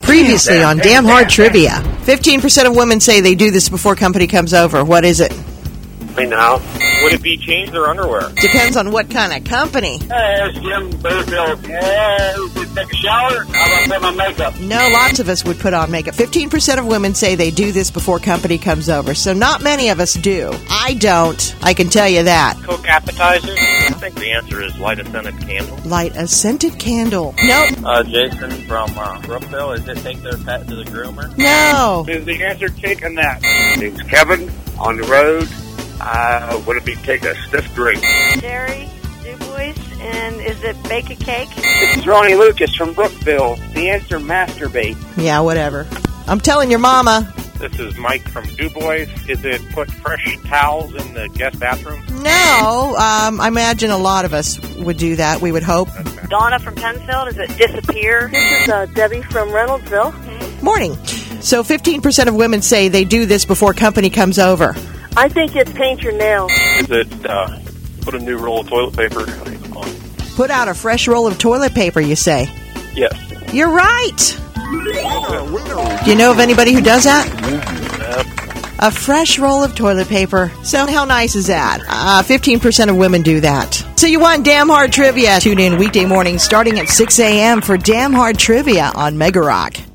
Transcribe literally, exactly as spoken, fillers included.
Previously on Damn Hard Trivia, fifteen percent of women say they do this before company comes over. What is it? I know. Would it be change their underwear? Depends on what kind of company. Hey, it's Jim Butterfield. Yeah, did take a shower? How about put my makeup? No, lots of us would put on makeup. fifteen percent of women say they do this before company comes over, so not many of us do. I don't. I can tell you that. Coke appetizers? I think the answer is light a scented candle. Light a scented candle. Nope. Uh, Jason from uh, Brookville, is it take their pet to the groomer? No. Is the answer taking that? Name's Kevin on the road. Uh, would it be take a stiff drink? Jerry DuBois, and is it bake a cake? This is Ronnie Lucas from Brookville. The answer, masturbate. Yeah, whatever. I'm telling your mama. This is Mike from DuBois. Is it put fresh towels in the guest bathroom? No. Um, I imagine a lot of us would do that, we would hope. Donna from Penfield, is it disappear? This is uh, Debbie from Reynoldsville. Morning. So fifteen percent of women say they do this before company comes over. I think it's paint your nails. Is it uh, put a new roll of toilet paper on? Put out a fresh roll of toilet paper, you say? Yes. You're right. Do you know of anybody who does that? Yep. A fresh roll of toilet paper. So how nice is that? Uh, fifteen percent of women do that. So you won Damn Hard Trivia. Tune in weekday mornings starting at six a.m. for Damn Hard Trivia on Mega Rock.